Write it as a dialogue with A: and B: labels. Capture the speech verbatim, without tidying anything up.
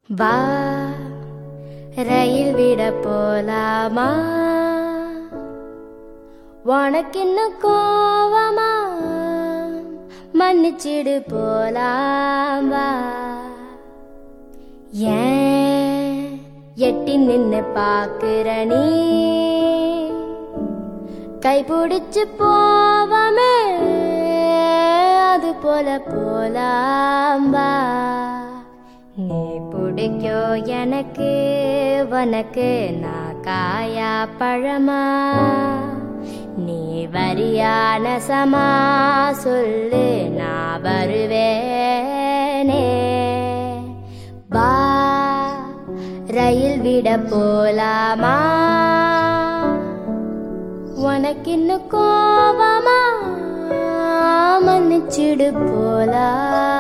A: வா ரயில் விட போலாமா? உனக்கின்னு கோவமா? மன்னிச்சிடு போலாம் வா. ஏன் எட்டி நின்னு பாக்குற நீ? கைபிடிச்சு போவமே அது போல போலாம் வா. நீ பிடிக்கோ எனக்கு, உனக்கு நான் காயா பழமா? நீ வரியான சமா சொல்லு, நான் வருவேனே. வா ரயில் விட போலாமா? உனக்கின்னு கோவமா? மன்னிச்சிடு போலாம்.